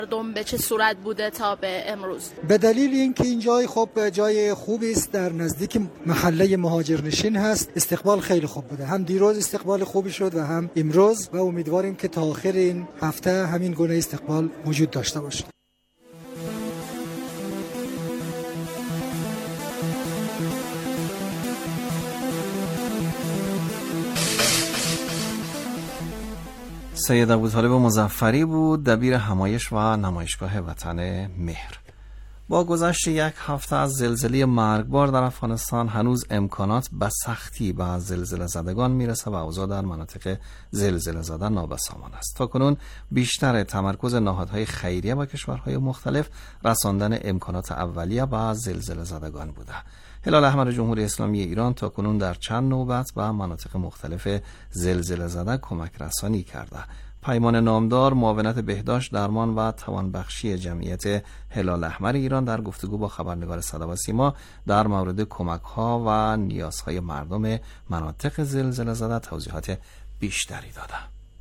مردم به چه صورت بوده تا به امروز؟ به دلیل اینکه این جای جای خوبی است، در نزدیک محله مهاجرنشین هست، استقبال خیلی خوب بوده. هم دیروز استقبال خوبی شد و هم امروز، و امیدواریم که تا آخر این هفته همین گونه استقبال وجود داشته باشه. سید ابوطالب مظفری بود، دبیر همایش و نمایشگاه وطن مهر. با گذشت یک هفته از زلزله مرگبار در افغانستان هنوز امکانات به سختی به زلزله زدگان میرسه و اوضاع در مناطق زلزله زده نابسامان است. تاکنون بیشتر تمرکز نهادهای خیریه و کشورهای مختلف رساندن امکانات اولیه به زلزله زدگان بوده. هلال احمر جمهوری اسلامی ایران تاکنون در چند نوبت به مناطق مختلف زلزله زده کمک رسانی کرده. پیمان نامدار معاونت بهداشت، درمان و توانبخشی جمعیت هلال احمر ایران در گفتگو با خبرنگار صدا و سیما در مورد کمک‌ها و نیازهای مردم مناطق زلزله زده توضیحات بیشتری داده.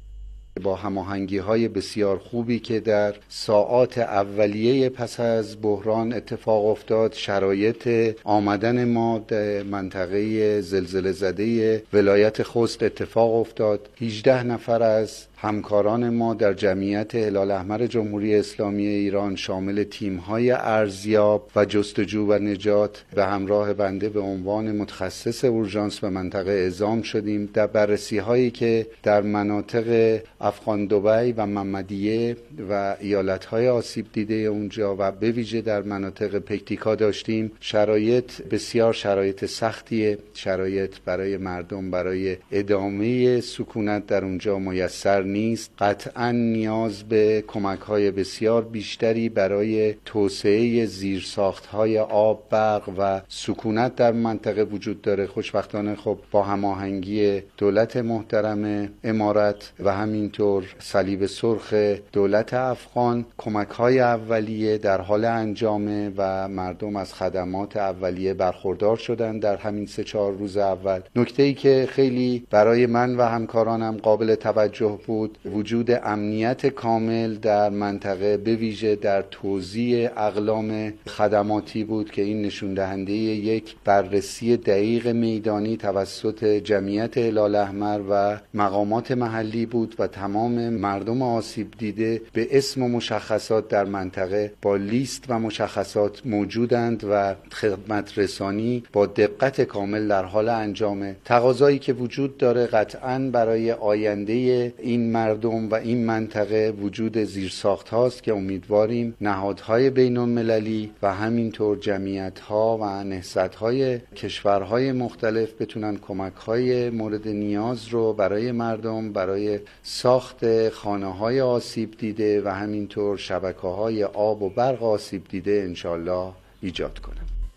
با هماهنگی‌های بسیار خوبی که در ساعات اولیه پس از بحران اتفاق افتاد، شرایط آمدن ما در منطقه زلزله زده ولایت خوست اتفاق افتاد. 18 نفر از همکاران ما در جمعیت هلال احمر جمهوری اسلامی ایران شامل تیم‌های ارزیاب و جستجو و نجات به همراه بنده به عنوان متخصص اورژانس به منطقه اعزام شدیم. در بررسی‌هایی که در مناطق افغان دبی و محمدیه و ایالت‌های آسیب دیده اونجا و به ویژه در مناطق پکتیکا داشتیم، شرایط بسیار شرایط سختیه. شرایط برای مردم برای ادامه سکونت در اونجا میسر نیست. قطعا نیاز به کمک‌های بسیار بیشتری برای توسعه زیرساخت‌های آب، برق و سکونت در منطقه وجود داره. خوشبختانه خب با هماهنگی دولت محترم امارات و همینطور صلیب سرخ دولت افغان کمک‌های اولیه در حال انجامه و مردم از خدمات اولیه برخوردار شدن در همین 3-4 روز اول. نکته‌ای که خیلی برای من و همکارانم قابل توجه بود وجود امنیت کامل در منطقه، به ویژه در توزیع اقلام خدماتی بود که این نشون دهنده یک بررسی دقیق میدانی توسط جمعیت هلال احمر و مقامات محلی بود و تمام مردم آسیب دیده به اسم و مشخصات در منطقه با لیست و مشخصات موجودند و خدمت رسانی با دقت کامل در حال انجامه. تقاضایی که وجود داره قطعاً برای آینده این مردم و این منطقه وجود زیرساخت هاست که امیدواریم نهادهای بین المللی و همینطور جمعیت ها و نهضت های کشورهای مختلف بتونن کمک های مورد نیاز رو برای مردم، برای ساخت خانه های آسیب دیده و همینطور شبکه های آب و برق آسیب دیده انشالله ایجاد کنن.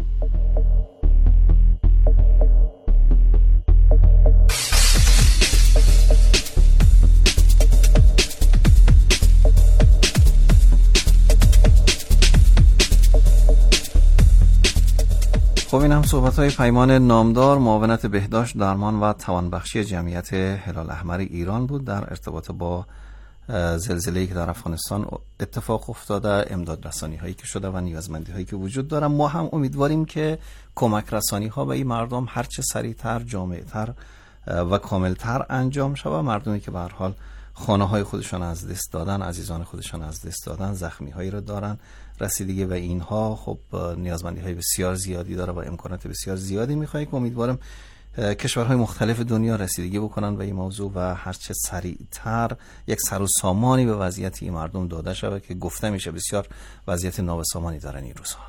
خب این هم صحبت‌های پیمان نامدار معاونت بهداشت، درمان و توانبخشی جمعیت هلال احمر ایران بود در ارتباط با زلزله‌ای که در افغانستان اتفاق افتاده، امداد رسانی‌هایی که شده و نیازمندی‌هایی که وجود داره. ما هم امیدواریم که کمک رسانی‌ها به این مردم هرچه سریعتر، جامع‌تر و کاملتر انجام شود. مردمی که به هر حال خانه‌های خودشان از دست دادن، عزیزان خودشان از دست دادن، زخمی‌هایی رو دارن، رسیدگی و اینها خب نیازمندی‌های بسیار زیادی داره و امکانات بسیار زیادی می‌خواد که امیدوارم کشورهای مختلف دنیا رسیدگی بکنن به این موضوع و هرچه سریعتر یک سر و سامانی به وضعیت این مردم داده شود که گفته میشه بسیار وضعیت نابسامانی دارن این روزها.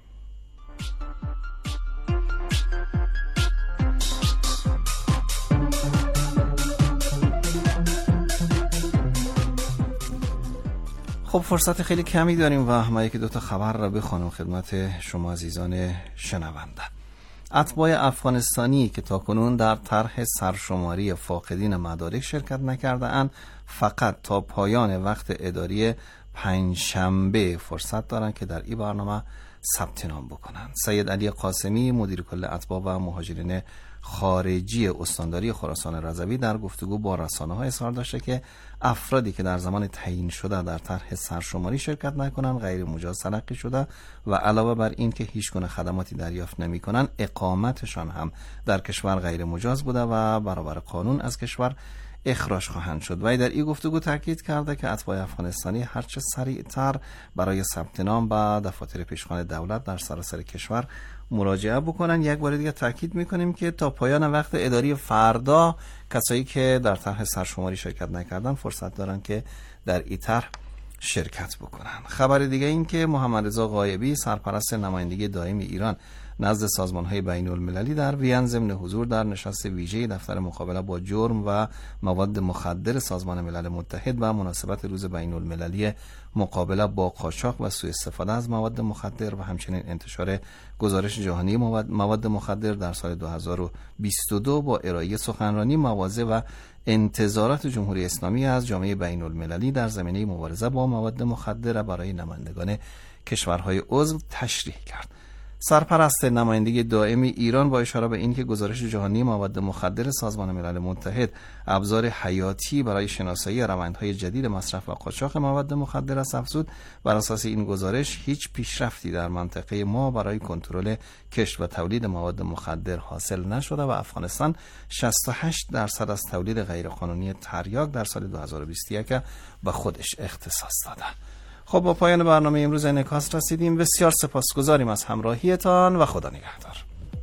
خب فرصت خیلی کمی داریم و ما یکی دوتا خبر را بخوانم خدمت شما عزیزان شنونده. اتباع افغانستانی که تاکنون در طرح سرشماری فاقدین مدارک شرکت نکرده اند فقط تا پایان وقت اداری پنجشنبه فرصت دارند که در این برنامه ثبت نام بکنند. سید علی قاسمی مدیر کل اتباع و مهاجرین خارجی استانداری خراسان رضوی در گفتگو با رسانه‌ها اظهار داشته که افرادی که در زمان تعیین شده در طرح سرشماری شرکت نکنند غیر مجاز تلقی شده و علاوه بر این که هیچ گونه خدماتی دریافت نمی‌کنند اقامتشان هم در کشور غیر مجاز بوده و برابر قانون از کشور اخراج خواهند شد. و در این گفتگو تاکید کرده که اتباع افغانستانی هرچه سریعتر برای ثبت نام به دفاتر پیشخوان دولت در سراسر کشور مراجعه بکنن. یک بار دیگه تاکید میکنیم که تا پایان وقت اداری فردا کسایی که در طرح سرشماری شرکت نکردن فرصت دارن که در این طرح شرکت بکنن. خبر دیگه این که محمد رضا غایبی سرپرست نمایندگی دائمی ایران نزد سازمان‌های بین‌المللی در وین ضمن حضور در نشست ویژه دفتر مقابله با جرم و مواد مخدر سازمان ملل متحد و مناسبت روز بین‌المللی مقابله با قاچاق و سوء استفاده از مواد مخدر و همچنین انتشار گزارش جهانی مواد مخدر در سال 2022 با ارائه سخنرانی مواضع و انتظارات جمهوری اسلامی از جامعه بین‌المللی در زمینه مبارزه با مواد مخدر برای نمایندگان کشورهای عضو تشریح کرد. سرپرست نمایندگی دائمی ایران با اشاره به اینکه گزارش جهانی مواد مخدر سازمان ملل متحد ابزار حیاتی برای شناسایی روندهای جدید مصرف و قاچاق مواد مخدر است افزود بر اساس این گزارش هیچ پیشرفتی در منطقه ما برای کنترل کشت و تولید مواد مخدر حاصل نشده و افغانستان 68% از تولید غیرقانونی تریاک در سال 2021 به خودش اختصاص داده. خب با پایان برنامه امروز انعکاس رسیدیم. بسیار سپاسگزاریم از همراهیتان و خدا نگهدار.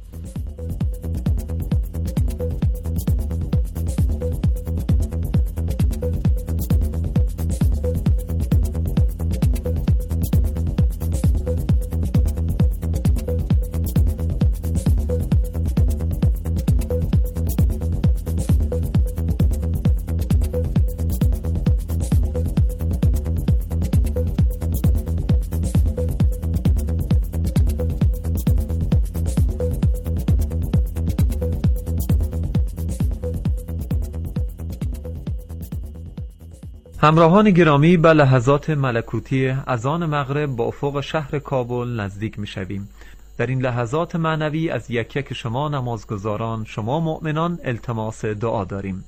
همراهان گرامی، به لحظات ملکوتی اذان مغرب با افق شهر کابل نزدیک می شویم. در این لحظات معنوی از یک یک شما نمازگزاران، شما مؤمنان التماس دعا داریم.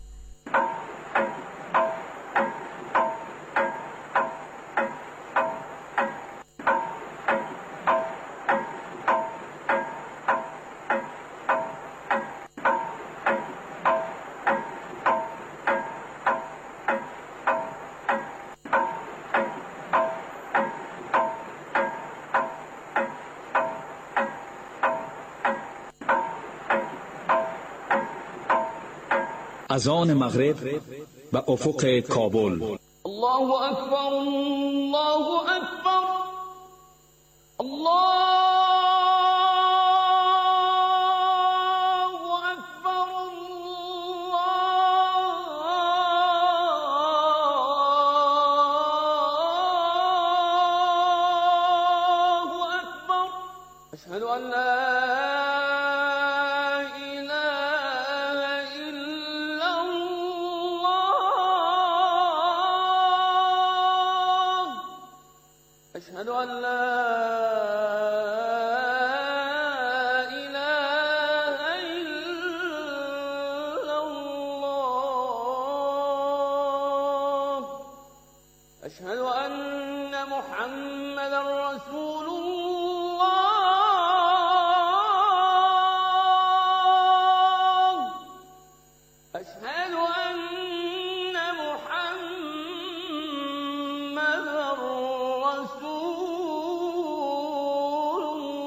اذان مغرب به افق کابل. الله اکبر، الله اکبر، الله اکبر، الله اکبر. اشهد ان لا أشهد أن لا إله إلا الله. أشهد أن محمد رسول الله. أشهد أن محمد رسول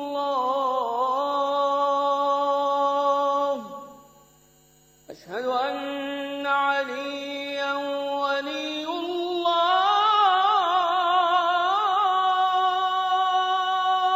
الله. أشهد أن عليا ولي الله.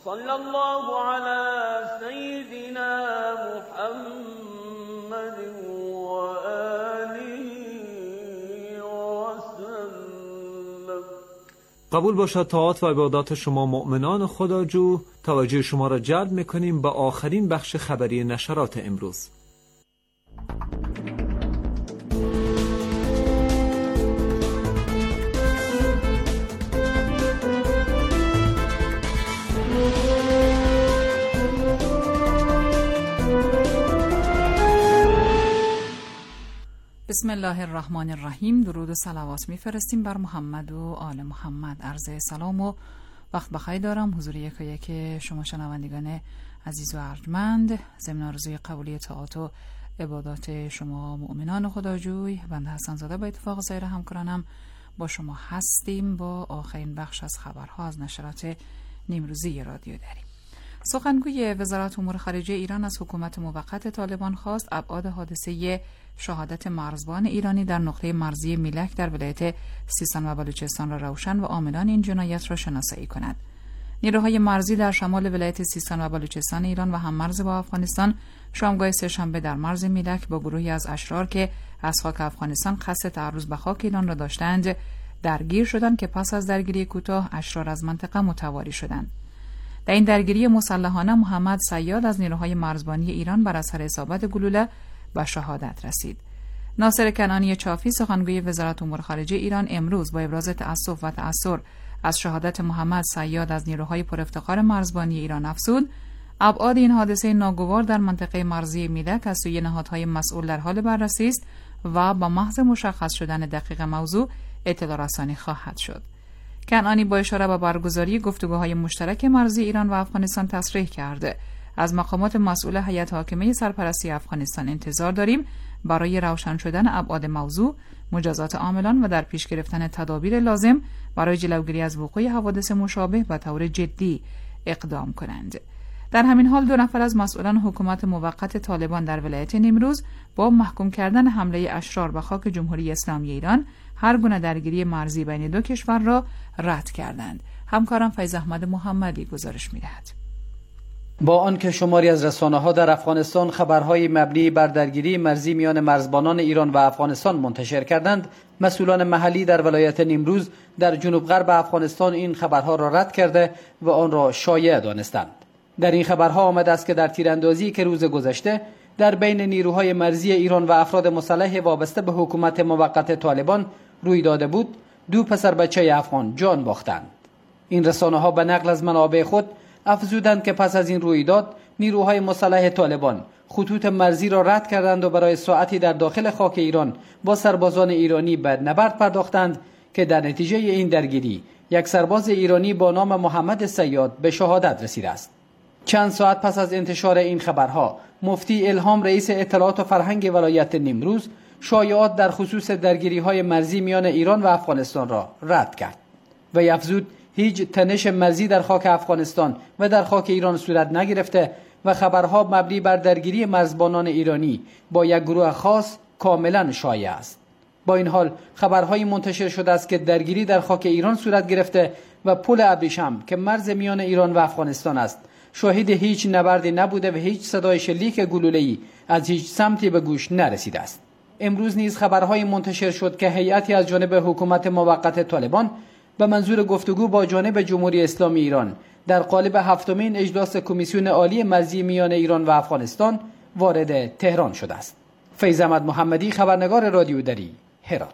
وصلى الله على سيدنا محمد وآله وسلم. قبول باشد طاعات و عبادات شما مؤمنان خداجو. توجه شما را جلب می‌کنیم به آخرین بخش خبری نشرات امروز. بسم الله الرحمن الرحیم. درود و صلوات میفرستیم بر محمد و آل محمد. عرض سلام و وقت بخیر دارم حضور یک شما شنوندگان عزیز و ارجمند. ضمن آرزوی قبولی طاعات و عبادات شما مؤمنان خداجوی، بنده حسن زاده با اتفاق سایر همکارانم با شما هستیم با آخرین بخش از خبرها از نشرات نیمروزی رادیو داریم. سخنگوی وزارت امور خارجه ایران از حکومت موقت طالبان خواست ابعاد حادثه شهادت مرزبان ایرانی در نقطه مرزی میلک در ولایت سیستان و بلوچستان را روشن و عاملان این جنایت را شناسایی کند. نیروهای مرزی در شمال ولایت سیستان و بلوچستان ایران و هم مرز با افغانستان شامگاه سه‌شنبه در مرز میلک با گروهی از اشرار که از خاک افغانستان قصد تعرض به خاک ایران را داشتند درگیر شدند که پس از درگیری کوتاه اشرار از منطقه متواری شدند. در این درگیری مسلحانه محمد صیاد از نیروهای مرزبانی ایران بر اثر اصابت گلوله به شهادت رسید. ناصر کنعانی چافی سخنگوی وزارت امور خارجه ایران امروز با ابراز تأسف و تأثر از شهادت محمد صیاد از نیروهای پرافتخار مرزبانی ایران افزود ابعاد این حادثه ناگوار در منطقه مرزی میلک از سوی نهادهای مسئول در حال بررسی است و با محض مشخص شدن دقیق موضوع اطلاع رسانی خواهد شد. کنعانی با اشاره به برگزاری گفتگوهای مشترک مرزی ایران و افغانستان تصریح کرده از مقامات مسئول هیئت حاکمه سرپرستی افغانستان انتظار داریم برای روشن شدن ابعاد موضوع، مجازات عاملان و در پیش گرفتن تدابیر لازم برای جلوگیری از وقوع حوادث مشابه به طور جدی اقدام کنند. در همین حال 2 نفر از مسئولان حکومت موقت طالبان در ولایت نیمروز با محکوم کردن حمله اشرار به خاک جمهوری اسلامی ایران هر گونه درگیری مرزی بین 2 کشور را رد کردند. همکارم فیض احمد محمدی گزارش می‌دهد. با آنکه شماری از رسانه‌ها در افغانستان خبرهای مبنی بر درگیری مرزی میان مرزبانان ایران و افغانستان منتشر کردند، مسئولان محلی در ولایت نیمروز در جنوب غرب افغانستان این خبرها را رد کرده و آن را شایع دانستند. در این خبرها آمده است که در تیراندازی که روز گذشته در بین نیروهای مرزی ایران و افراد مسلح وابسته به حکومت موقت طالبان روی داده بود، 2 پسر بچه افغان جان باختند. این رسانه‌ها به نقل از منابع خود افزودند که پس از این رویداد نیروهای مسلح طالبان خطوط مرزی را رد کردند و برای ساعتی در داخل خاک ایران با سربازان ایرانی به نبرد پرداختند که در نتیجه این درگیری یک سرباز ایرانی با نام محمد صیاد به شهادت رسیده است. چند ساعت پس از انتشار این خبرها مفتی الهام رئیس اطلاعات و فرهنگ ولایت نیمروز شایعات در خصوص درگیری‌های مرزی میان ایران و افغانستان را رد کرد و افزود هیچ تنش مرزی در خاک افغانستان و در خاک ایران صورت نگرفته و خبرها مبنی بر درگیری مرزبانان ایرانی با یک گروه خاص کاملا شایع است. با این حال خبرهایی منتشر شده است که درگیری در خاک ایران صورت گرفته و پل ابریشم که مرز میان ایران و افغانستان است شاهد هیچ نبردی نبوده و هیچ صدای شلیک گلوله‌ای از هیچ سمتی به گوش نرسیده است. امروز نیز خبرهای منتشر شد که هیئتی از جانب حکومت موقت طالبان به منظور گفتگو با جانب جمهوری اسلامی ایران در قالب 7مین اجلاس کمیسیون عالی مرزی میان ایران و افغانستان وارد تهران شده است. فیض احمد محمدی، خبرنگار رادیو دری، هرات.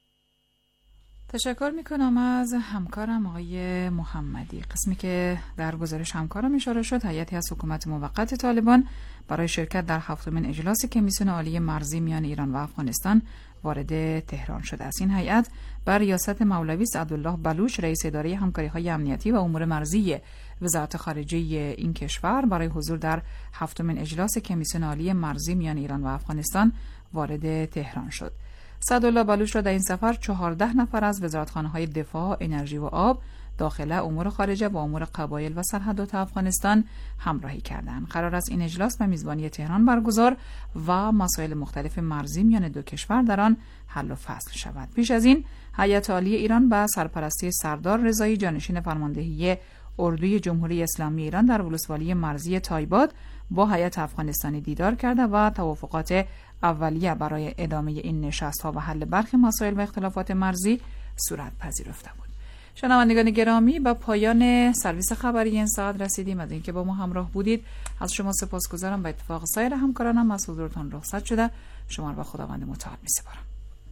تشکر میکنم از همکارم آقای محمدی. قسمی که در گزارش همکارم اشاره شد، هیئتی از حکومت موقت طالبان برای شرکت در 7مین اجلاس کمیسیون عالی مرزی میان ایران و افغانستان وارد تهران شده است. این هیئت بر ریاست مولوی سعدالله بلوچ رئیس اداره همکاری‌های امنیتی و امور مرزی وزارت خارجه این کشور برای حضور در 7مین اجلاس کمیسیون عالی مرزی میان ایران و افغانستان وارد تهران شد. سعدالله بلوچ را در این سفر 14 نفر از وزارتخانه‌های دفاع، انرژی و آب، داخله، امور خارجه و امور قبایل و سرحدات افغانستان همراهی کردند. قرار است این اجلاس به میزبانی تهران برگزار و مسائل مختلف مرزی میان 2 کشور در آن حل و فصل شود. پیش از این هیئت عالی ایران با سرپرستی سردار رضایی جانشین فرماندهی اردوی جمهوری اسلامی ایران در ولسوالی مرزی تایباد با هیئت افغانستانی دیدار کرده و توافقات اولیه برای ادامه این نشست‌ها و حل برخی مسائل و اختلافات مرزی صورت پذیرفته بود. شنوندگان گرامی، به پایان سرویس خبری این ساعت رسیدیم. از اینکه با ما همراه بودید از شما سپاسگزارم. به اتفاق سایر همکارانم از حضورتان رخصت شده. شما را به خداوند متعال می‌سپارم.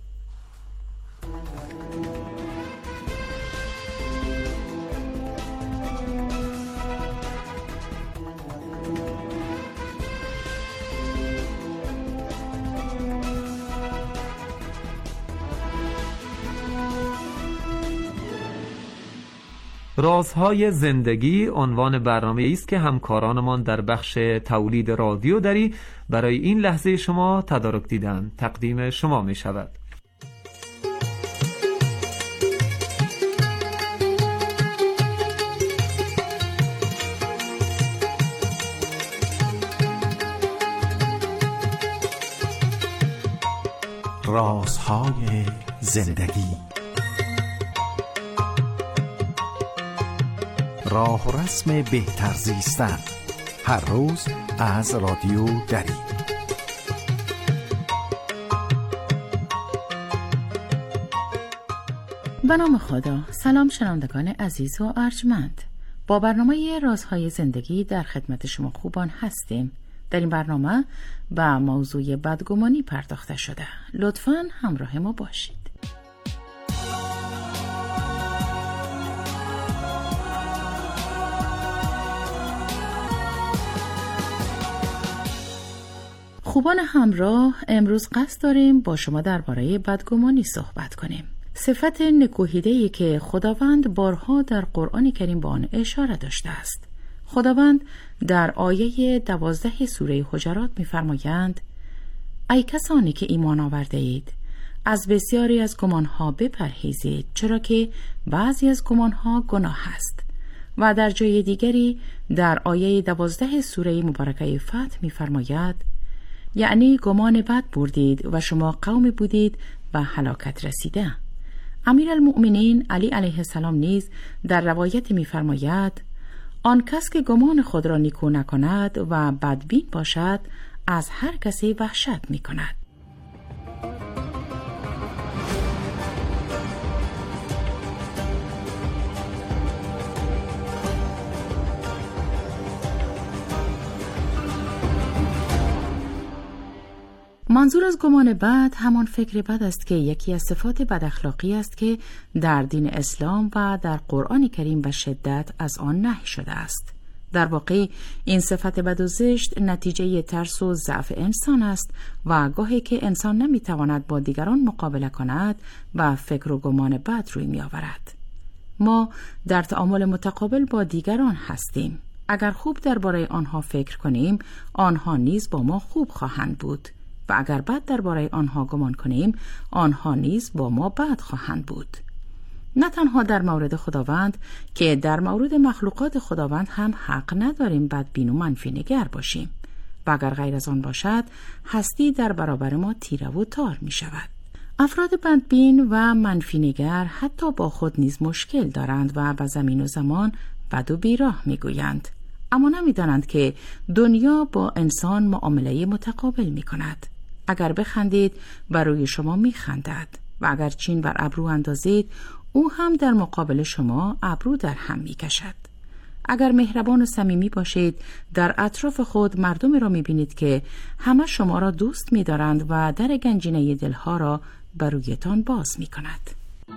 رازهای زندگی عنوان برنامه است که همکارانمان در بخش تولید رادیو دری برای این لحظه شما تدارک دیدن تقدیم شما می شود. رازهای زندگی، راه و رسم بهتر زیستن، هر روز از رادیو دری. به نام خدا. سلام شنوندگان عزیز و ارجمند، با برنامه رازهای زندگی در خدمت شما خوبان هستیم. در این برنامه به موضوع بدگمانی پرداخته شده. لطفاً همراه ما باشید. خوبان همراه، امروز قصد داریم با شما درباره بدگمانی صحبت کنیم. صفت نکوهیده‌ای که خداوند بارها در قرآن کریم به آن اشاره داشته است. خداوند در آیه 12 سوره حجرات می‌فرمایند: ای کسانی که ایمان آورده اید، از بسیاری از گمانها بپرهیزید، چرا که بعضی از گمانها گناه است. و در جای دیگری در آیه 12 سوره مبارکه فتح می‌فرماید: یعنی گمان بد بردید و شما قومی بودید به هلاکت رسیده. امیرالمؤمنین علی علیه السلام نیز در روایت می‌فرماید: آن کس که گمان خود را نیکو نکند و بدبین باشد، از هر کسی وحشت می‌کند. منظور از گمان بد همان فکر بد است که یکی از صفات بد اخلاقی است که در دین اسلام و در قرآن کریم به شدت از آن نهی شده است. در واقع این صفت بد و زشت نتیجه ترس و ضعف انسان است و گاهی که انسان نمیتواند با دیگران مقابله کند و فکر و گمان بد روی می آورد. ما در تعامل متقابل با دیگران هستیم. اگر خوب درباره آنها فکر کنیم، آنها نیز با ما خوب خواهند بود. و اگر بد درباره آنها گمان کنیم، آنها نیز با ما بد خواهند بود. نه تنها در مورد خداوند که در مورد مخلوقات خداوند هم حق نداریم بدبین و منفی نگر باشیم. و اگر غیر از آن باشد، هستی در برابر ما تیره و تار می شود. افراد بدبین و منفی نگر حتی با خود نیز مشکل دارند و به زمین و زمان بد و بیراه می گویند. اما نمی دانند که دنیا با انسان معامله متقابل می کند. اگر بخندید بر روی شما می خندد و اگر چین بر ابرو اندازید او هم در مقابل شما ابرو در هم می کشد. اگر مهربان و صمیمی باشید در اطراف خود مردمی را می بینید که همه شما را دوست می دارند و در گنجینه دلها را بر رویتان باز می کند.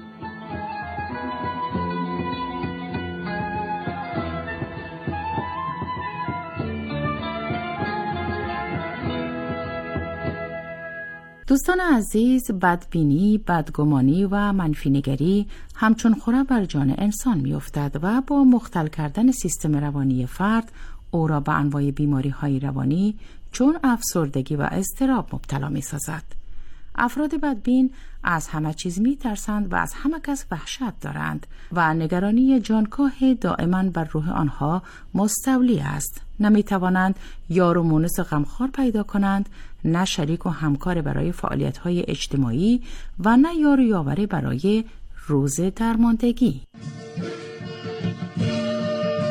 دوستان عزیز، بدبینی، بدگمانی و منفینگری همچون خوره بر جان انسان می افتد و با مختل کردن سیستم روانی فرد او را به انواع بیماری های روانی چون افسردگی و اضطراب مبتلا می سازد. افراد بدبین از همه چیز می ترسند و از همه کس وحشت دارند و نگرانی جانکاه دائما بر روح آنها مستولی است. نمی توانند یار و مونس غمخوار پیدا کنند، نه شریک و همکار برای فعالیت‌های اجتماعی و نه یار و یاور برای روز درماندگی.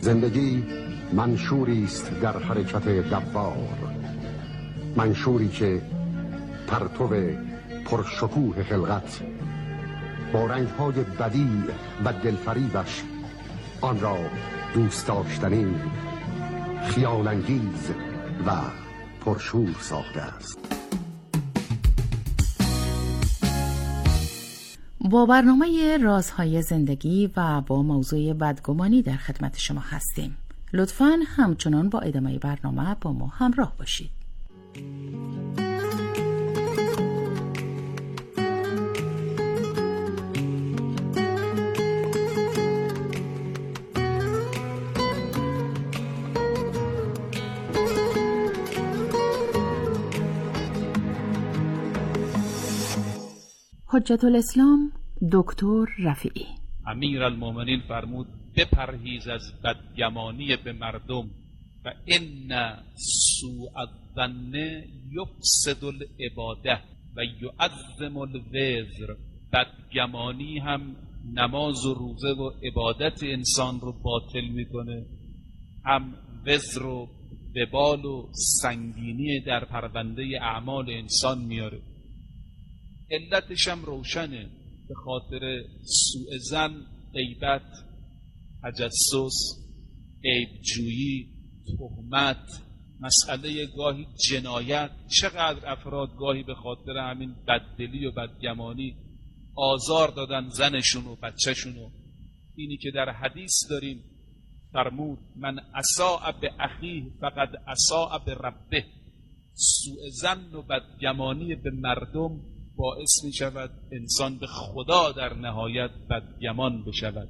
زندگی منشوری است در حرکت دوار، منشوری که پرتو پرشکوه خلقت با رنگ‌های بدیع و دلفریبش آن را دوست داشتنی، خیال‌انگیز و پرشور ساخته است. با برنامه رازهای زندگی و با موضوع بدگمانی در خدمت شما هستیم. لطفاً همچنان با ادامه برنامه با ما همراه باشید. حجت الاسلام دکتر رفیعی امیرالمومنین فرمود بپرهیز از بدگمانی به مردم و ان سوء الظن یفسد العباده و یعظم الوزر. بدگمانی هم نماز و روزه و عبادت انسان رو باطل میکنه، هم وزر و وبال و سنگینی در پرونده اعمال انسان میاره. علتش هم روشنه، به خاطر سوء ظن، غیبت، تجسس، عیبجویی، تهمت، مسئله گاهی جنایت. چقدر افراد گاهی به خاطر همین بددلی و بدگمانی آزار دادن زنشون و بچهشونو. اینی که در حدیث داریم فرمود من اساء به اخیه فقد اساء به ربه. سوء ظن و بدگمانی به مردم باعث می شود انسان به خدا در نهایت بدگمان بشود.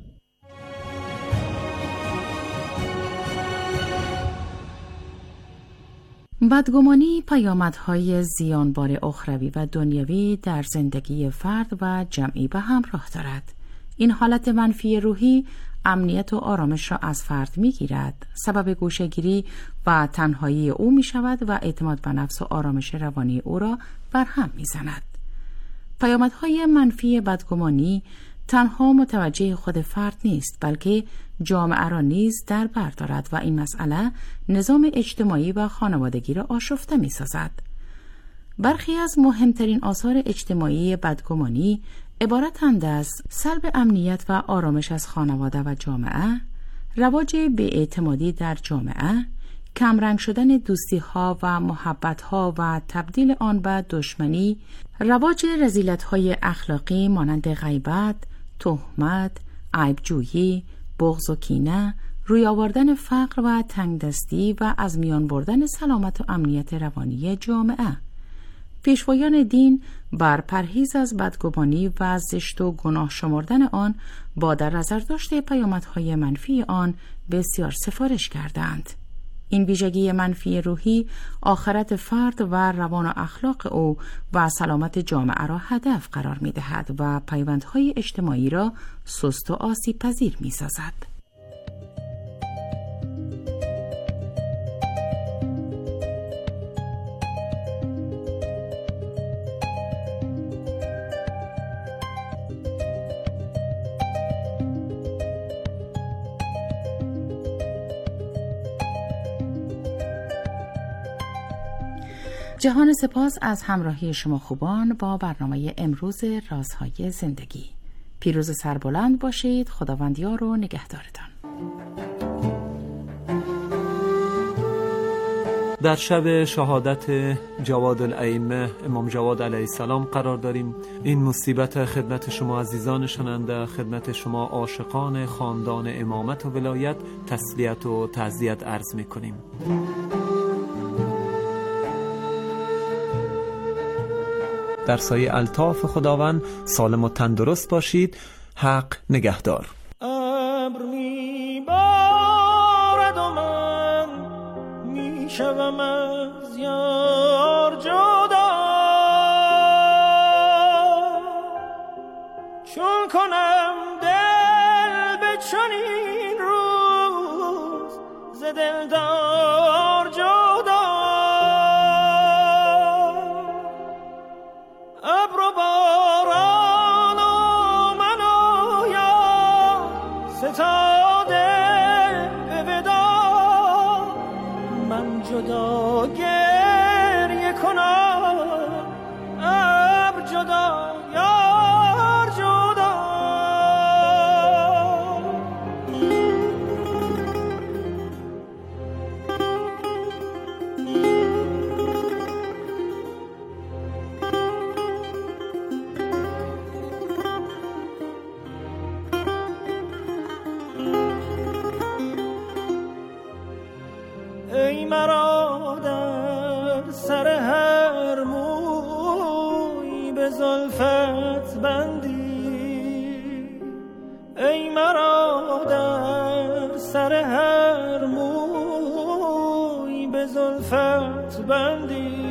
بدگمانی پیامدهای زیانبار اخروی و دنیوی در زندگی فرد و جمعی به همراه دارد. این حالت منفی روحی امنیت و آرامش را از فرد می گیرد، سبب گوشه‌گیری و تنهایی او می شود و اعتماد به نفس و آرامش روانی او را برهم می زند. پیامدهای منفی بدگمانی تنها متوجه خود فرد نیست، بلکه جامعه را نیز در بر دارد و این مسئله نظام اجتماعی و خانوادگی را آشفته می سازد. برخی از مهمترین آثار اجتماعی بدگمانی عبارتند از سلب امنیت و آرامش از خانواده و جامعه، رواج بی‌اعتمادی در جامعه، کمرنگ شدن دوستی ها و محبت ها و تبدیل آن به دشمنی، رواج رذیلت های اخلاقی مانند غیبت، تهمت، عیبجویی، بغض و کینه، روی آوردن فقر و تنگدستی و از میان بردن سلامت و امنیت روانی جامعه. پیشوایان دین بر پرهیز از بدگمانی و زشت و گناه شمردن آن با در نظر داشته پیامدهای منفی آن بسیار سفارش کردند. این ویژگی منفی روحی آخرت فرد و روان و اخلاق او و سلامت جامعه را هدف قرار می دهد و پیوندهای اجتماعی را سست و آسیب پذیر می سازد. جهان سپاس از همراهی شما خوبان با برنامه امروز رازهای زندگی. پیروز سربلند باشید. خداوند یار و نگهدارتان. در شب شهادت جواد الائمه امام جواد علیه السلام قرار داریم. این مصیبت خدمت شما عزیزان شنونده، خدمت شما عاشقان خاندان امامت و ولایت تسلیت و تعزیت عرض می‌کنیم. در سایه الطاف خداوند سالم و تندرست باشید. حق نگهدار. ابر میبارد و من میشوم از یار جدا، چون کنم دل به چنین روز ز دلدار جدا. ابر و باران و من و یا ستاده به به زلفت بندی، ای مرا در سر هر موی به زلفت بندی.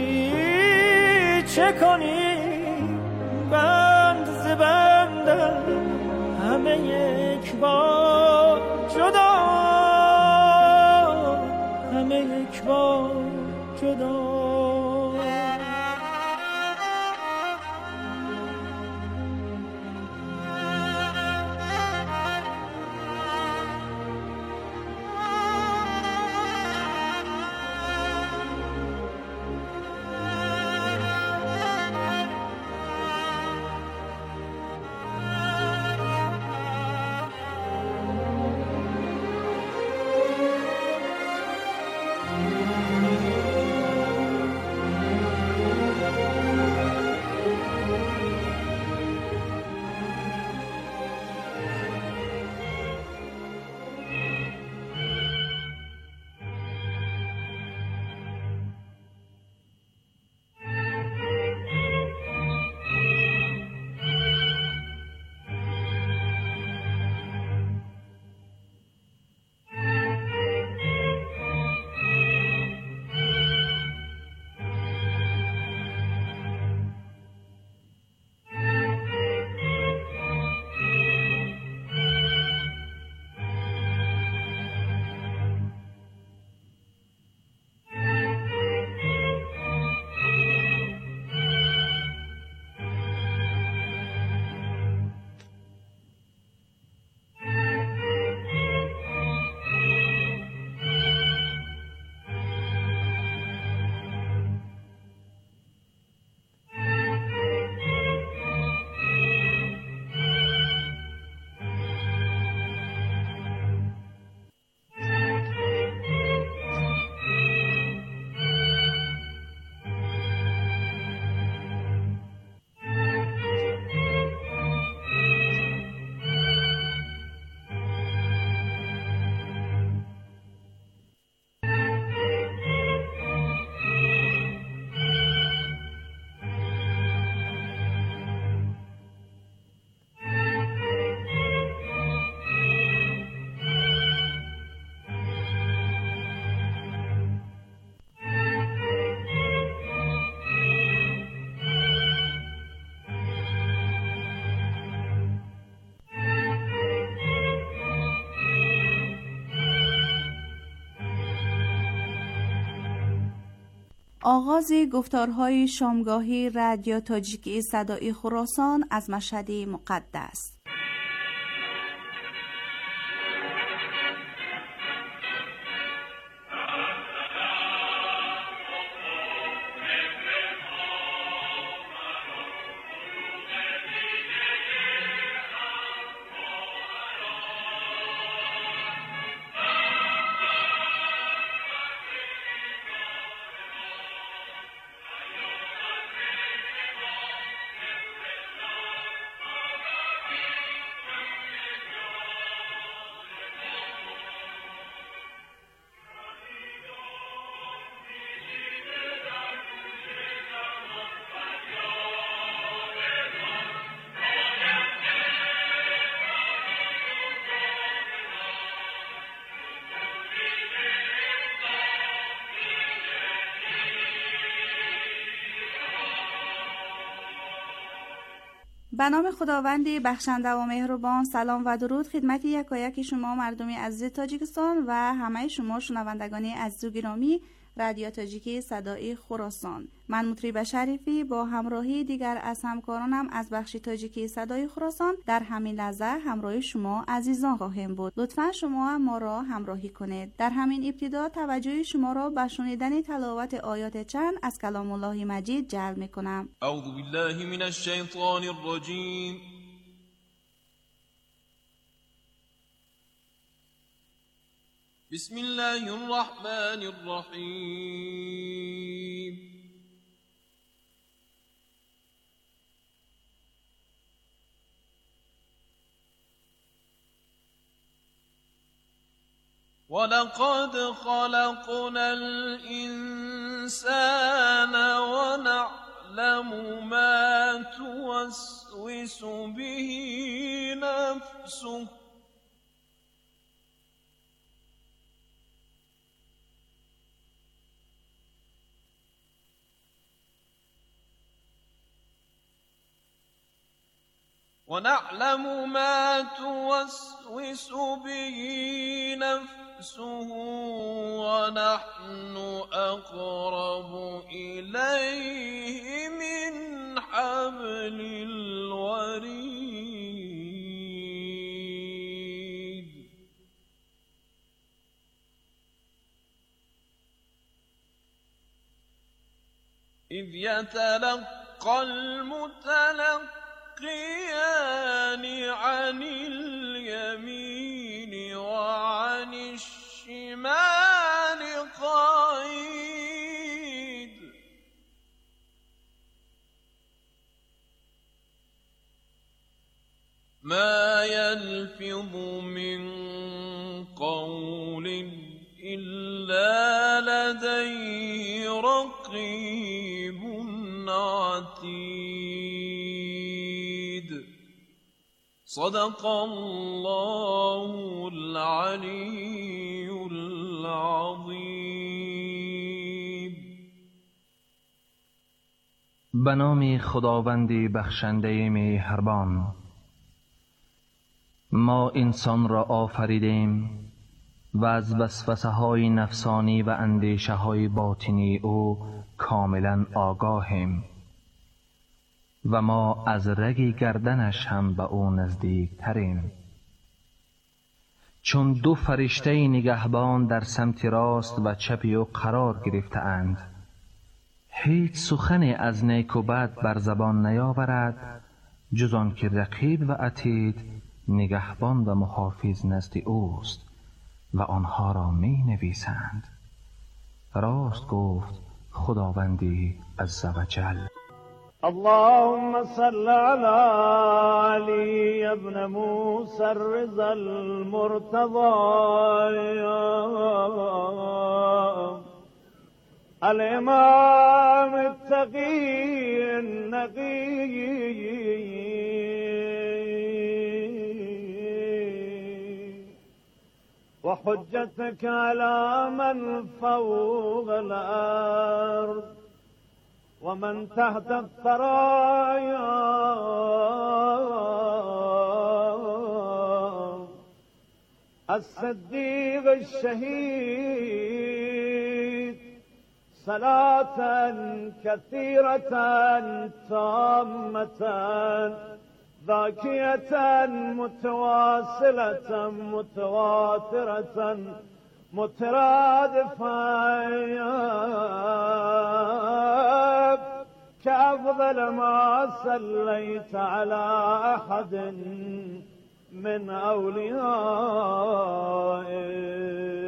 چه کنی بند ز بندم همه یک بار جدا، همه یک بار جدا. آغاز گفتارهای شامگاهی رادیو تاجیکی صدای خراسان از مشهد مقدس. به نام خداوند بخشنده و مهربان، سلام و درود خدمت یکایک شما مردم عزیز تاجیکستان و همه شما شنوندگان عزیز و گرامی رادیو تاجیکی صدای خراسان. من مطریبه شریفی با همراهی دیگر از همکارانم از بخش تاجیکی صدای خراسان در همین لحظه همراه شما عزیزان خواهیم بود. لطفا شما ما را همراهی کنید. در همین ابتدا توجه شما را به شنیدن تلاوت آیات چند از کلام الله مجید جلب می‌کنم. اعوذ بالله من الشیطان الرجیم. بسم الله الرحمن الرحیم. ولقد خلقنا الإنسان ونعلم ونعلم ما توسوس به نفسه ونحن أقرب إليه من حبل الوريد إذ يتلقى المتلقيان عن اليمين وعن الشمال قعيد ما يلفظ من قول إلا لديه رقيب عتيد صدق الله العلي العظیم. به نام خداوند بخشنده مهربان. ما انسان را آفریدیم و از وسوسه های نفسانی و اندیشه های باطنی او کاملا آگاهیم و ما از رگ گردنش هم به او نزدیک تریم. چون دو فرشته نگهبان در سمت راست و چپ او قرار گرفته اند، هیچ سخنی از نیک و بد بر زبان نیاورد جز آن که رقیب و عتید نگهبان و محافظ نزد اوست و آنها را می نویسند. راست گفت خداوندی عزوجل. اللهم صل على علي ابن موسى الرضا المرتضى الإمام التقي النقي وحجتك على من فوق الأرض ومن تحت الثرايا الصديق الشهيد صلاة كثيرة تامة ذاكية متواصلة متواترة مترادفة كأفضل ما صليت على أحد من أوليائك.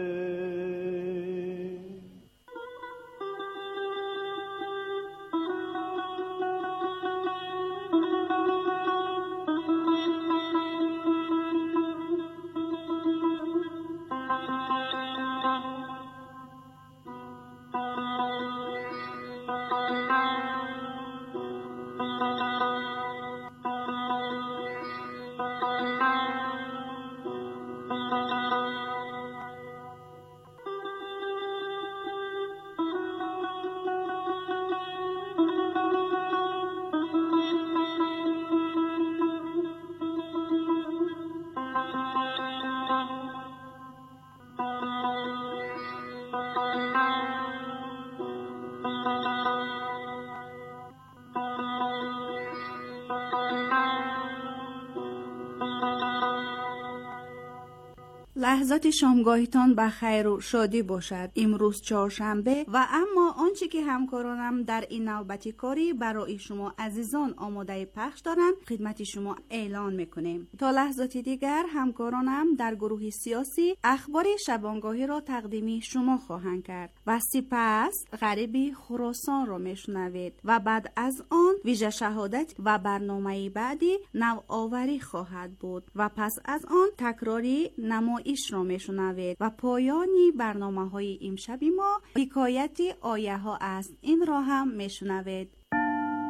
لحظات شامگاهیتان به خیر و شادی باشد. امروز چهارشنبه و اما آنچه که همکارانم در این نوبتی کاری برای شما عزیزان آماده پخش دارند خدمت شما اعلان میکنیم. تا لحظات دیگر همکارانم در گروه سیاسی اخبار شبانگاهی را تقدیمی شما خواهند کرد و سپس غریبی خراسان را میشنوید و بعد از آن ویژه شهادت و برنامه بعدی نوآوری خواهد بود و پس از آن تکراری نمایش را میشنوید و پایانی برنامه های امشب ما حکایت آیه ها است. این را هم میشنوید.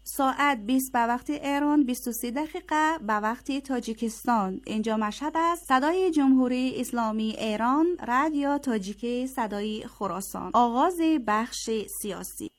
ساعت 20 به وقت ایران، 23 دقیقه به وقت تاجیکستان. اینجا مشهد است. صدای جمهوری اسلامی ایران، رادیو تاجیک صدای خراسان. آغاز بخش سیاسی.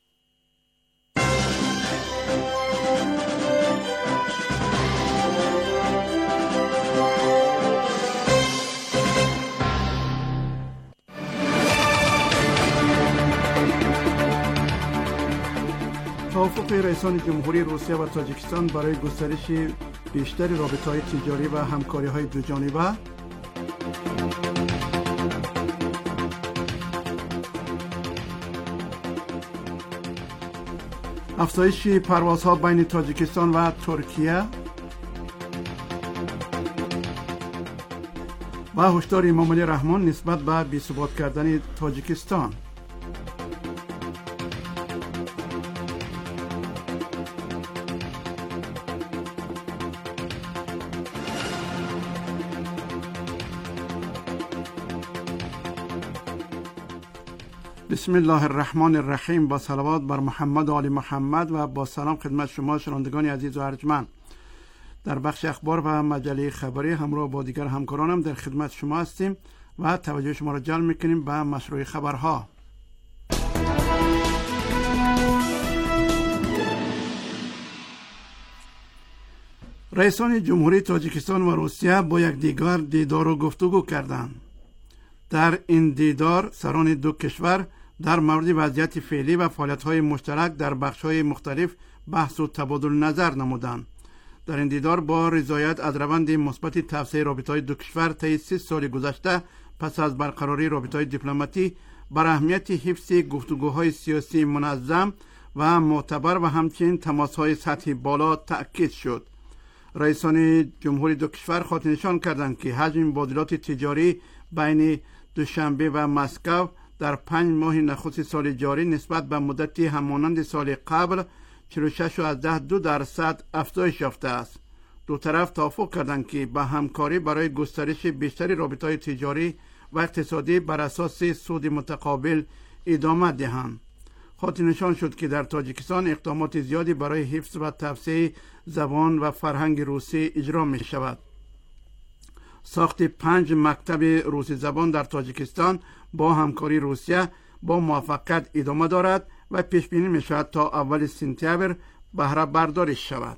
توافق رئیسان جمهوری روسیه و تاجیکستان برای گسترش بیشتر رابطه‌های تجاری و همکاری‌های دوجانبه. افزایش پروازها بین تاجیکستان و ترکیه و هشدار امام علی رحمان نسبت به بی‌ثبات کردن تاجیکستان. بسم الله الرحمن الرحیم. با صلوات بر محمد و آل محمد و با سلام خدمت شما شنوندگان عزیز و ارجمند. در بخش اخبار و مجله خبری همراه با دیگر همکارانم در خدمت شما هستیم و توجه شما را جلب میکنیم به مشروع خبرها. رئیسان جمهوری تاجیکستان و روسیه با یکدیگر دیدار و گفتگو کردند. در این دیدار سران دو کشور در مورد وضعیت فعلی و فعالیت‌های مشترک در بخش‌های مختلف بحث و تبادل نظر نمودند. در این دیدار با رضایت از روند مثبت توسعه رابطه‌های دو کشور طی 3 سال گذشته پس از برقراری رابطه‌های دیپلماتی بر اهمیت حفظ گفتگوهای سیاسی منظم و معتبر و همچنین تماس‌های سطحی بالا تأکید شد. رئیسان جمهوری دو کشور خاطر نشان کردند که حجم مبادلات تجاری بین دوشنبه و مسکو در 5 ماه نخست سال جاری نسبت به مدتی همانند سال قبل 46.2% افزایش یافته است. دو طرف توافق کردند که به همکاری برای گسترش بیشتر رابطه‌های تجاری و اقتصادی بر اساس سود متقابل ادامه دهند. خاطر نشان شد که در تاجیکستان اقدامات زیادی برای حفظ و توسعه زبان و فرهنگ روسی اجرا می شود. ساخت 5 مکتب روسی زبان در تاجیکستان با همکاری روسیه با موفقیت ادامه دارد و پیش بینی می شود تا اول سپتامبر بهره برداری شود.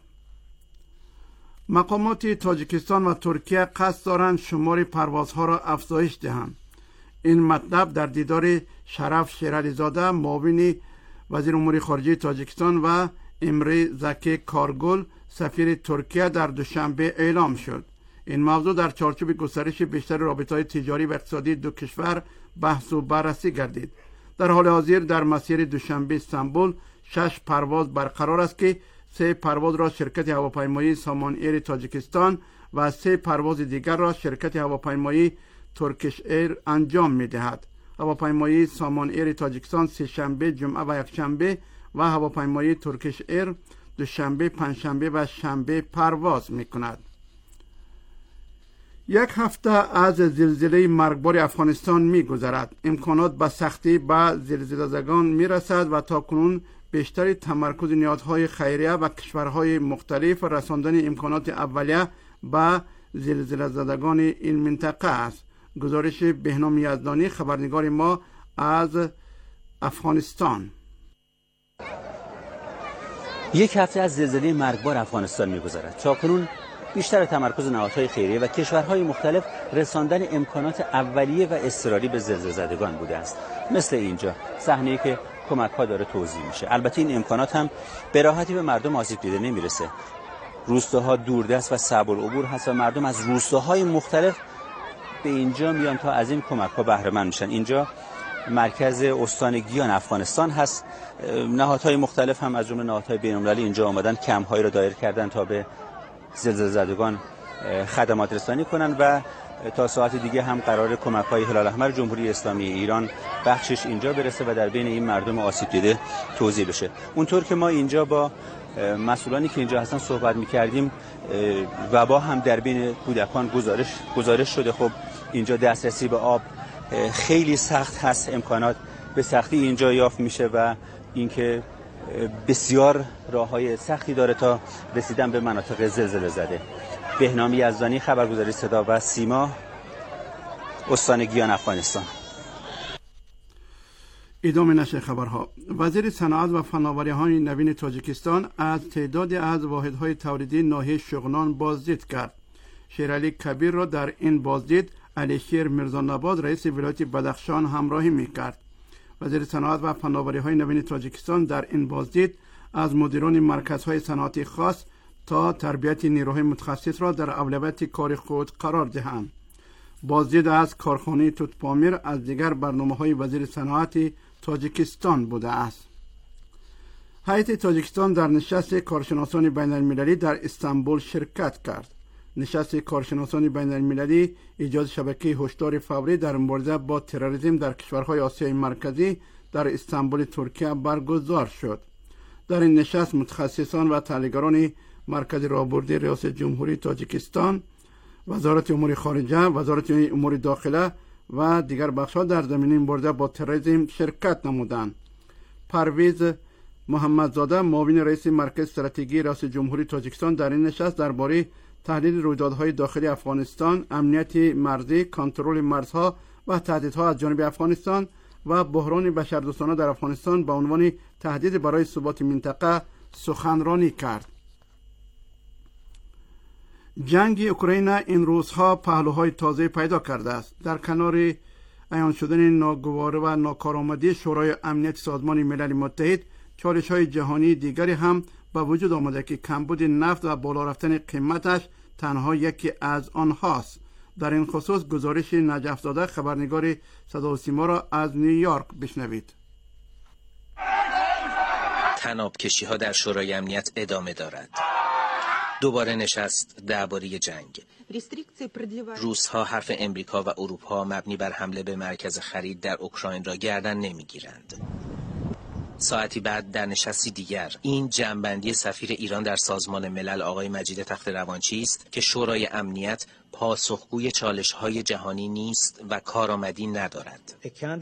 مقامات تاجیکستان و ترکیه قصد دارند شمار پروازها را افزایش دهند. این مطلب در دیدار شرف شیرعلیزاده معاون وزیر امور خارجه تاجیکستان و امری زکی کارگل سفیر ترکیه در دوشنبه اعلام شد. این موضوع در چارچوب گسترش بیشتر رابطه‌های تجاری و اقتصادی دو کشور بحث و بررسی گردید. در حال حاضر در مسیر دوشنبه استانبول 6 پرواز برقرار است که 3 پرواز را شرکت هواپیمایی سامان ایر تاجیکستان و 3 پرواز دیگر را شرکت هواپیمایی ترکیش ایر انجام می‌دهد. هواپیمایی سامان ایر تاجیکستان سه شنبه، جمعه و یکشنبه و هواپیمایی ترکیش ایر دوشنبه، پنجشنبه و شنبه پرواز می‌کند. یک هفته از زلزله مرگبار افغانستان می‌گذرد. امکانات به سختی به زلزله‌زدگان می‌رسد و تاکنون بیشتر تمرکز نهادهای خیریه و کشورهای مختلف رساندن امکانات اولیه به زلزله‌زدگان این منطقه است. گزارش بهنام یزدانی خبرنگار ما از افغانستان. یک هفته از زلزله مرگبار افغانستان می‌گذرد. تاکنون بیشتر تمرکز نهادهای خیریه و کشورهای مختلف رساندن امکانات اولیه و اضطراری به زلزله‌زدگان بوده است. مثل اینجا صحنه‌ای که کمک‌ها داره توزیع میشه. البته این امکانات هم به راحتی به مردم آسیب دیده نمیرسه. روستاها دوردست و صعب العبور هست و مردم از روستاهای مختلف به اینجا میان تا از این کمک‌ها بهره مند میشن. اینجا مرکز استان گیان افغانستان هست. نهادهای مختلف هم از جمله نهادهای بین‌المللی اینجا آمدن، کمپ‌هایی را دایر کردن تا به زلزله‌زدگان خدمات رسانی کنند و تا ساعت دیگه هم قرار کمک‌های هلال احمر جمهوری اسلامی ایران بخشش اینجا برسه و در بین این مردم آسیب دیده توزیع بشه. اونطور که ما اینجا با مسئولانی که اینجا هستن صحبت می‌کردیم، وبا هم در بین کودکان گزارش شده. خب اینجا دسترسی به آب خیلی سخت هست، امکانات به سختی اینجا یافت میشه و اینکه بسیار راههای سختی داره تا رسیدن به مناطق زلزله زده. بهنام یزدانی، خبرگزاری صدا و سیما، استان گیان، افغانستان. ادامه نشر خبرها. وزیر صنعت و فناوری‌های نوین تاجیکستان از تعدادی از واحدهای تولیدی ناحیه شغنان بازدید کرد. شیرعلی کبیر را در این بازدید علیشیر میرزانباد رئیس ولایت بدخشان همراهی می‌کرد. وزیر صنعت و فناوری‌های نوین تاجیکستان در این بازدید از مدیران مرکزهای صنعتی خاص تا تربیت نیروهای متخصص را در اولویت کار خود قرار دهند. بازدید از کارخانه توتپامیر از دیگر برنامه‌های وزیر صنعت تاجیکستان بوده است. هیئت تاجیکستان در نشست کارشناسان بین المللی در استانبول شرکت کرد. نشست کارشناسان بین المللی ایجاد شبکه هشدار فوری در مبارزه با تروریسم در کشورهای آسیای مرکزی در استانبول ترکیه برگزار شد. در این نشست متخصصان و تحلیلگران مرکز راهبردی ریاست جمهوری تاجیکستان، وزارت امور خارجه، وزارت امور داخله و دیگر بخش‌ها در زمینه مبارزه با تروریسم شرکت نمودند. پرویز محمدزاده، معاون رئیس مرکز استراتژی ریاست جمهوری تاجیکستان، در این نشست درباره تحلیل رویدادهای داخلی افغانستان، امنیت مرزی، کنترل مرزها و تهدیدها از جانب افغانستان و بحران بشردوستانه در افغانستان به عنوان تهدید برای ثبات منطقه سخنرانی کرد. جنگ اوکراین این روزها پهلوهای تازه پیدا کرده است. در کنار عیان شدن ناگوار و ناکارآمدی شورای امنیت سازمان ملل متحد، چالش‌های جهانی دیگری هم به وجود آمده که کمبود نفت و بالا رفتن قیمتش تنها یکی از آنهاست. در این خصوص گزارش نجف‌زاده، خبرنگار صدا و سیما را از نیویورک بشنوید. تناب‌کشی‌ها در شورای امنیت ادامه دارد. دوباره نشست درباره جنگ. روس‌ها حرف امریکا و اروپا مبنی بر حمله به مرکز خرید در اوکراین را گردن نمی‌گیرند. ساعتی بعد در نشستی دیگر این جنبندی سفیر ایران در سازمان ملل آقای مجید تخت روانچی است که شورای امنیت پاسخگوی چالش‌های جهانی نیست و کارآمدی ندارد.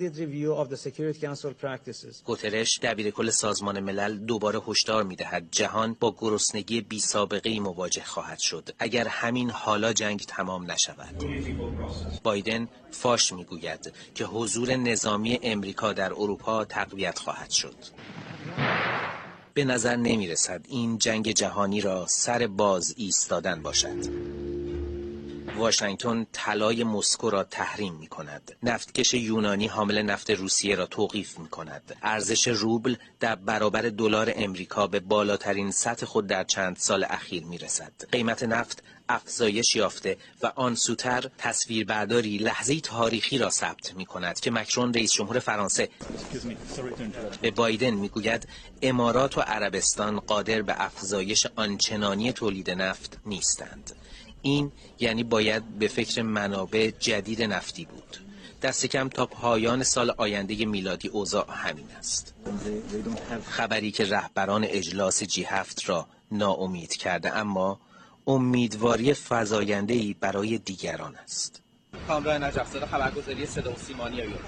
گوترش دبیرکل سازمان ملل دوباره هشدار می‌دهد جهان با گرسنگی بی‌سابقه‌ای مواجه خواهد شد اگر همین حالا جنگ تمام نشود. بایدن فاش می‌گوید که حضور نظامی امریکا در اروپا تقویت خواهد شد. به نظر نمی‌رسد این جنگ جهانی را سر باز ایستادن باشد. واشنگتن طلای مسکو را تحریم می کند. نفتکش یونانی حامل نفت روسیه را توقیف می کند. ارزش روبل در برابر دلار امریکا به بالاترین سطح خود در چند سال اخیر می رسد. قیمت نفت افزایش یافته و آن سوتر تصویربرداری لحظه‌ای تاریخی را ثبت می کند که مکرون رئیس جمهور فرانسه به بایدن می گوید امارات و عربستان قادر به افزایش آنچنانی تولید نفت نیستند. این یعنی باید به فکر منابع جدید نفتی بود. دست کم تا پایان سال آینده میلادی اوضاع همین است. خبری که رهبران اجلاس G7 را ناامید کرده، اما امیدواری فزاینده‌ای برای دیگران است. کامران نجف‌زاده، خبرگزاری صدا و سیما، نیویورک.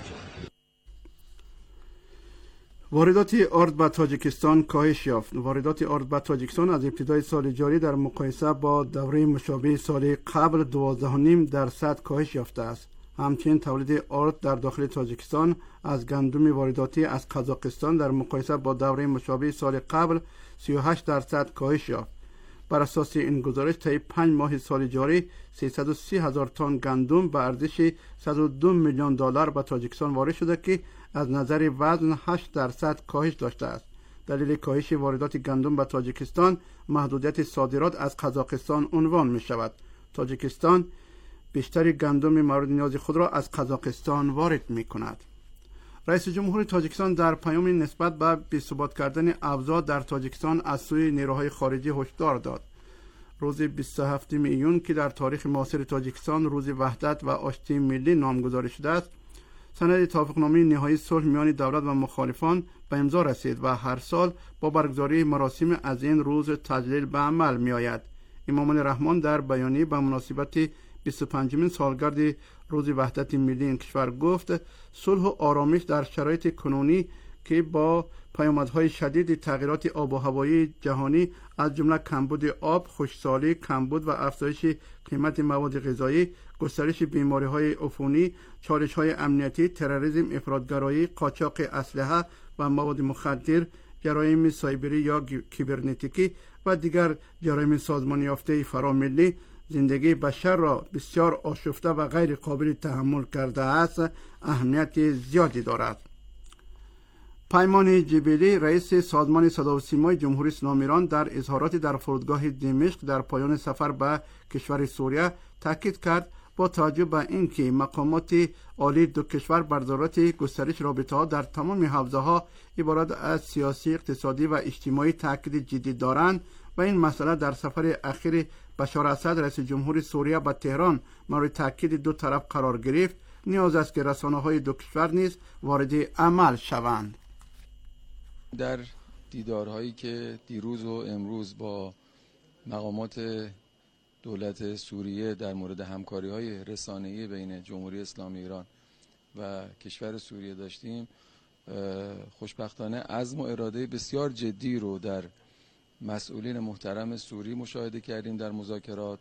واردات ارد به تاجیکستان کاهش یافت. واردات ارد به تاجیکستان از ابتدای سال جاری در مقایسه با دوره مشابه سال قبل 12.5% کاهش یافته است. همچنین تولید ارد در داخل تاجیکستان از گندم وارداتی از قزاقستان در مقایسه با دوره مشابه سال قبل 38% کاهش یافت. بر اساس این گزارش طی 5 ماه سال جاری 330,000 تن گندم به ارزش 102 میلیون دلار به تاجیکستان وارد شده که از نظر وزن 8% کاهش داشته است. دلیل کاهش واردات گندم به تاجیکستان محدودیت صادرات از قزاقستان عنوان می شود. تاجیکستان بیشتر گندم مورد نیاز خود را از قزاقستان وارد می کند. رئیس جمهور تاجیکستان در پیامی نسبت به بی‌ثبات کردن اوضاع در تاجیکستان از سوی نیروهای خارجی هشدار داد. روز 27 ایون که در تاریخ معاصر تاجیکستان روز وحدت و آشتی ملی نامگذاری شده است، سند توافقنامه نهایی صلح میان دولت و مخالفان به امضا رسید و هر سال با برگزاری مراسم از این روز تجلیل به عمل می آید. امام رحمان در بیانیه به مناسبت 25مین سالگرد روز وحدت ملی این کشور گفت صلح و آرامش در شرایط کنونی که با پیامدهای شدید تغییرات آب و هوایی جهانی از جمله کمبود آب، خشکسالی، کمبود و افزایش قیمت مواد غذایی، گسترش بیماری‌های عفونی، چالش‌های امنیتی، تروریسم، افراطگرایی، قاچاق اسلحه و مواد مخدر، جرایم سایبری یا کیبرنتیکی و دیگر جرایم سازمانی یافته فراملی زندگی بشر را بسیار آشفته و غیر قابل تحمل کرده است، اهمیت زیادی دارد. پیمان جبیلی رئیس سازمان صدا و سیمای جمهوری اسلامی ایران در اظهاراتی در فرودگاه دمشق در پایان سفر به کشور سوریه تاکید کرد با توجه به اینکه مقامات عالی دو کشور بر ضرورت گسترش رابطه‌ها در تمام حوزه‌ها عبارت از سیاسی، اقتصادی و اجتماعی تاکید جدی دارند و این مسئله در سفر اخیر بشار اسد رئیس جمهور سوریه به تهران مورد تاکید دو طرف قرار گرفت، نیاز است که رسانه‌های دو کشور نیز وارد عمل شوند. در دیدارهایی که دیروز و امروز با مقامات دولت سوریه در مورد همکاری‌های رسانه‌ای بین جمهوری اسلامی ایران و کشور سوریه داشتیم، خوشبختانه عزم و اراده بسیار جدی رو در مسئولین محترم سوری مشاهده کردیم در مذاکرات.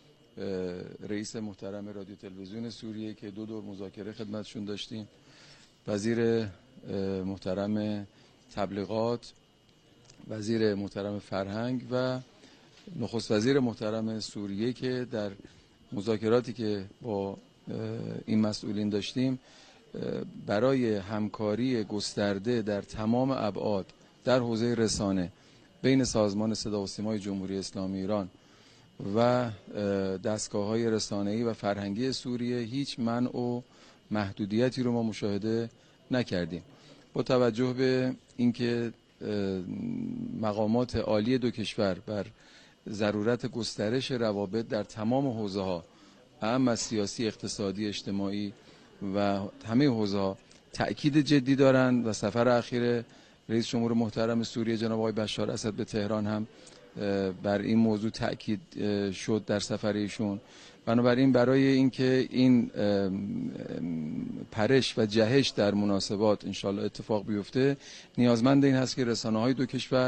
رئیس محترم رادیو تلویزیون سوریه که دو دور مذاکره خدمتشون داشتیم، وزیر محترم تبلیغات، وزیر محترم فرهنگ و نخست وزیر محترم سوریه که در مذاکراتی که با این مسئولین داشتیم برای همکاری گسترده در تمام ابعاد در حوزه رسانه بین سازمان صدا و سیمای جمهوری اسلامی ایران و دستگاه‌های رسانه‌ای و فرهنگی سوریه هیچ منع و محدودیتی رو ما مشاهده نکردیم. با توجه به اینکه مقامات عالی دو کشور بر ضرورت گسترش روابط در تمام حوزه‌ها، اهم سیاسی، اقتصادی، اجتماعی و همه حوزه‌ها تأکید جدی دارند و سفر اخیر رئیس جمهور محترم سوریه جناب آقای بشار اسد به تهران هم بر این موضوع تأکید شد در سفر ایشون. بنابراین برای اینکه این پرش و جهش در مناسبات انشالله اتفاق بیفته، نیازمند این هست که رسانه‌های دو کشور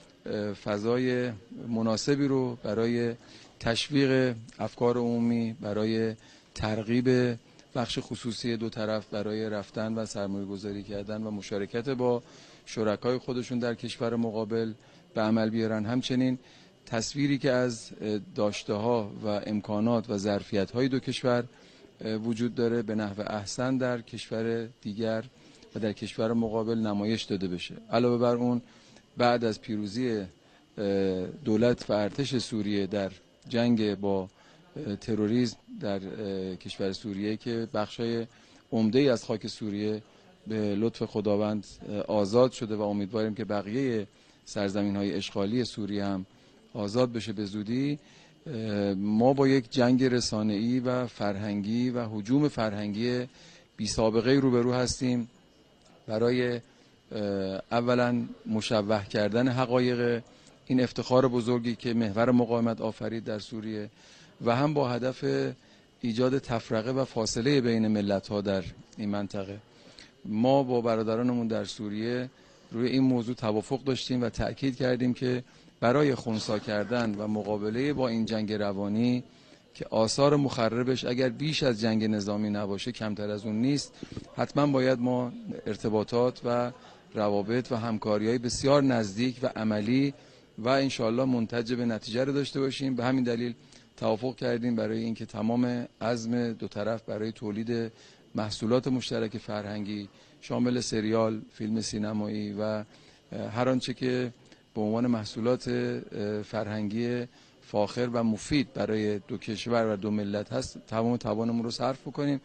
فضای مناسبی رو برای تشویق افکار عمومی، برای ترغیب بخش خصوصی دو طرف برای رفتن و سرمایه گذاری کردن و مشارکت با شرکای خودشون در کشور مقابل به عمل بیارن. همچنین تصویری که از داشته‌ها و امکانات و ظرفیت‌های دو کشور وجود داره به نحو احسن در کشور دیگر و در کشور مقابل نمایش داده بشه. علاوه بر اون بعد از پیروزی دولت و ارتش سوریه در جنگ با تروریسم در کشور سوریه که بخشای عمده‌ای از خاک سوریه به لطف خداوند آزاد شده و امیدواریم که بقیه سرزمین‌های اشغالی سوریه هم آزاد بشه به زودی، ما با یک جنگ رسانه‌ای و فرهنگی و هجوم فرهنگی بی سابقه روبرو هستیم برای اولا مشوه کردن حقایق این افتخار بزرگی که محور مقاومت آفرید در سوریه و هم با هدف ایجاد تفرقه و فاصله بین ملت‌ها در این منطقه. ما با برادرانمون در سوریه روی این موضوع توافق داشتیم و تأکید کردیم که برای خنثی کردن و مقابله با این جنگ روانی که آثار مخربش اگر بیش از جنگ نظامی نباشه کمتر از اون نیست، حتما باید ما ارتباطات و روابط و همکاری‌های بسیار نزدیک و عملی و انشاءالله منتج به نتیجه رو داشته باشیم. به همین دلیل توافق کردیم برای اینکه تمام عزم دو طرف برای تولید محصولات مشترک فرهنگی شامل سریال، فیلم سینمایی و هر آنچه که به عنوان محصولات فرهنگی فاخر و مفید برای دو کشور و دو ملت هست تمام توانمون رو صرف بکنیم.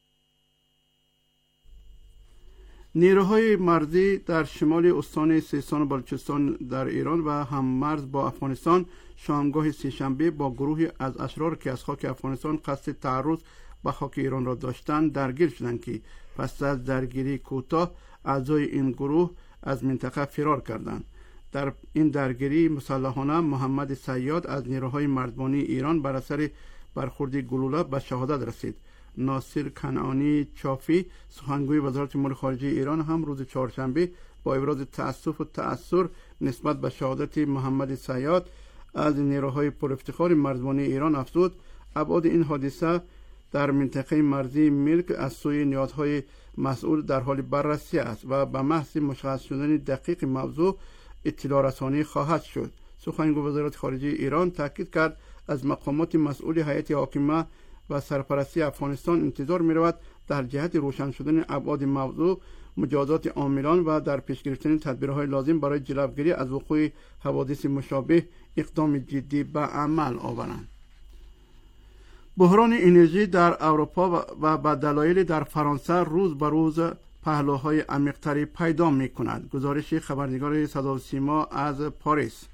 نیروهای مرزی در شمال استان سیستان و بلوچستان در ایران و هم مرز با افغانستان شامگاه سه‌شنبه با گروهی از اشرار که از خاک افغانستان قصد تعرض به خاک ایران را داشتند درگیر شدند که پس از درگیری کوتاه اعضای این گروه از منطقه فرار کردند. در این درگیری مسلحانه محمد صیاد از نیروهای مرزبانی ایران بر اثر برخورد گلوله به شهادت رسید. ناصر کنعانی چافی سخنگوی وزارت امور خارجه ایران هم روز چهارشنبه با ابراز تأسف و تأثر نسبت به شهادت محمد صیاد از نیروهای پرافتخار مرزبانی ایران افزود ابعاد این حادثه در منطقه مرزی ملک از سوی نهادهای مسئول در حال بررسی است و به محض مشخص شدن دقیق موضوع اطلاع رسانی خواهد شد. سخنگوی وزارت خارجه ایران تاکید کرد از مقامات مسئول هیئت حاکمه و سرپرستی افغانستان انتظار می‌رود در جهت روشن شدن ابعاد موضوع مجازات عاملان و در پیش گرفتن تدبیرهای لازم برای جلوگیری از وقوع حوادث مشابه اقدام جدی به عمل آورند. بحران انرژی در اروپا و به دلایل در فرانسه روز به روز پهلوهای عمیق‌تری پیدا می‌کند. گزارش خبرنگار صدا و سیما از پاریس.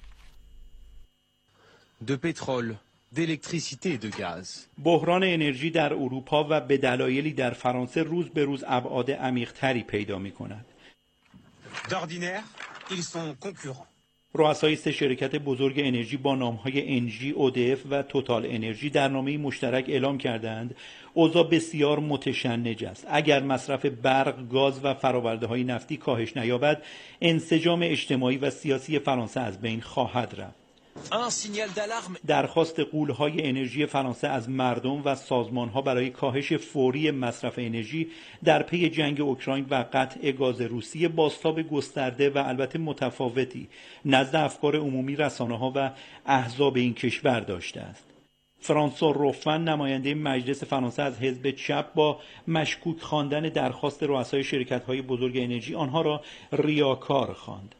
de pétrole, d'électricité et de gaz. بحران انرژی در اروپا و به دلایلی در فرانسه روز به روز ابعاد عمیق‌تری پیدا می‌کند. D'ordinaire, ils sont concurrents. رؤسای سه شرکت بزرگ انرژی با نام‌های انجی، اودف و توتال انرژی در نامه‌ای مشترک اعلام کردند اوضاع بسیار متشنج است. اگر مصرف برق، گاز و فرآورده‌های نفتی کاهش نیابد، انسجام اجتماعی و سیاسی فرانسه از بین خواهد رفت. درخواست غول‌های انرژی فرانسه از مردم و سازمان‌ها برای کاهش فوری مصرف انرژی در پی جنگ اوکراین و قطع گاز روسیه بازتاب گسترده و البته متفاوتی نزد افکار عمومی، رسانه‌ها و احزاب این کشور داشته است. فرانسوا روفن، نماینده مجلس فرانسه از حزب چپ، با مشکوک خواندن درخواست رؤسای شرکت‌های بزرگ انرژی آنها را ریاکار خواند.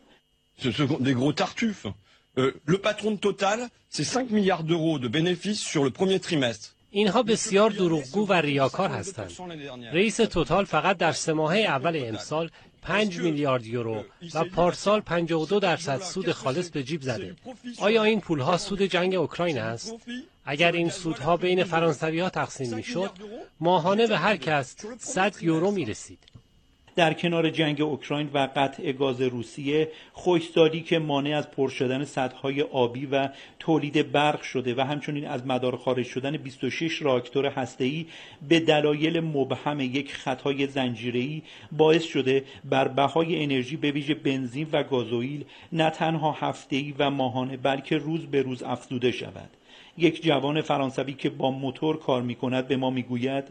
Le patron de Total, c'est 5 milliards d'euros de bénéfices sur le premier trimestre. اینها بسیار دروغگو و ریاکار هستند. رئیس توتال فقط در 3 ماهه اول امسال 5 میلیارد یورو و پارسال 52% سود خالص به جیب زده. آیا این پولها سود جنگ اوکراین است؟ اگر این سودها بین فرانسوی‌ها تقسیم میشد، ماهانه به هر کس 100 یورو میرسید. در کنار جنگ اوکراین و قطع گاز روسیه، خشکسالی که مانع از پر شدن سدهای آبی و تولید برق شده و همچنین از مدار خارج شدن 26 راکتور هسته‌ای به دلایل مبهم یک خطای زنجیره‌ای باعث شده بر بهای انرژی به ویژه بنزین و گازوئیل نه تنها هفته‌ای و ماهانه بلکه روز به روز افزوده شود. یک جوان فرانسوی که با موتور کار می‌کند به ما می‌گوید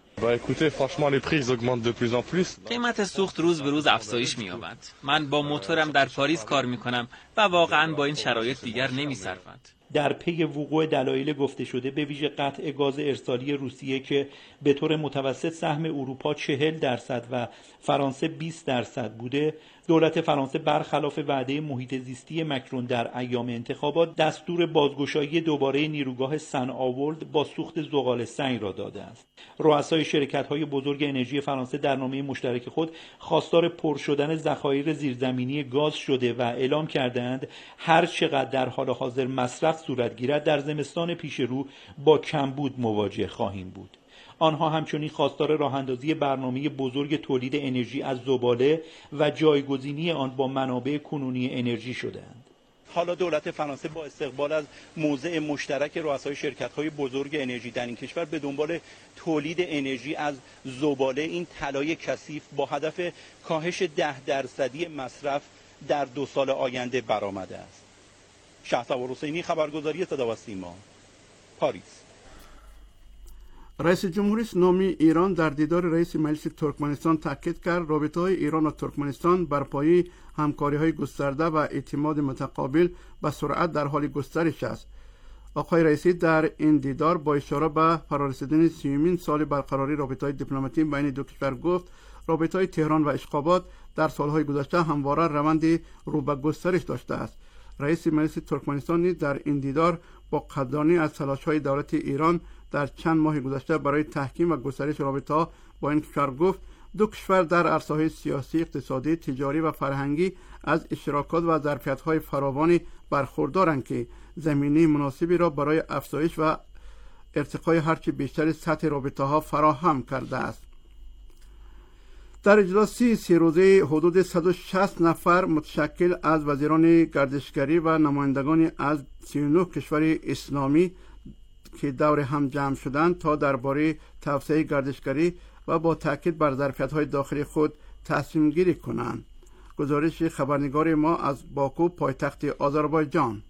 قیمت سوخت روز به روز افزایش می‌یابد. من با موتورم در پاریس کار می‌کنم و واقعاً با این شرایط دیگر نمی‌صرفد. در پی وقوع دلایل گفته شده به ویژه قطع گاز ارسالی روسیه که به طور متوسط سهم اروپا 40% و فرانسه 20% بوده، دولت فرانسه برخلاف وعده محیط زیستی مکرون در ایام انتخابات دستور بازگشایی دوباره نیروگاه سن آورد با سوخت زغال سنگ را داده است. رؤسای شرکت‌های بزرگ انرژی فرانسه در نامه مشترک خود خواستار پر شدن ذخایر زیرزمینی گاز شده و اعلام کردند هر چقدر در حال حاضر مصرف صورت گیرد در زمستان پیش رو با کمبود مواجه خواهیم بود. آنها همچنین خواستار راه‌اندازی برنامه بزرگ تولید انرژی از زباله و جایگزینی آن با منابع کنونی انرژی شده‌اند. حالا دولت فرانسه با استقبال از موضع مشترک رؤسای شرکت‌های بزرگ انرژی در این کشور به دنبال تولید انرژی از زباله، این طلای کثیف، با هدف کاهش 10% مصرف در 2 سال آینده برآمده است. شهسوار حسینی، خبرگزاری صدا و سیما، پاریس. رئیس جمهوری اسلامی ایران در دیدار رئیس مجلس ترکمنستان تاکید کرد رابطه‌های ایران و ترکمنستان بر پایه همکاری‌های گسترده و اعتماد متقابل به سرعت در حال گسترش است. آقای رئیسی در این دیدار با اشاره به فرارسیدن 30مین سال برقراری رابطه‌های دیپلماتیک بین دو کشور گفت رابطه‌های تهران و اشخابات در سالهای گذشته همواره روند رو به گسترش داشته است. رئیس مجلس ترکمنستان نیز در این دیدار با قدردانی از تلاش‌های دولت ایران در چند ماه گذشته برای تحکیم و گسترش رابطه‌ها با این کشور گفت دو کشور در عرصه‌های سیاسی، اقتصادی، تجاری و فرهنگی از اشتراکات و ظرفیت‌های فراوانی برخوردارند که زمینه مناسبی را برای افزایش و ارتقای هرچه بیشتر سطح رابطه‌ها فراهم کرده است. در اجلاسی 3 روزه حدود 160 نفر متشکل از وزیران گردشگری و نمایندگان از 39 کشور اسلامی که دور هم جمع شدند تا درباره توسعه گردشگری و با تاکید بر ظرفیت‌های داخلی خود تصمیم گیری کنند. گزارش خبرنگار ما از باکو پایتخت آذربایجان.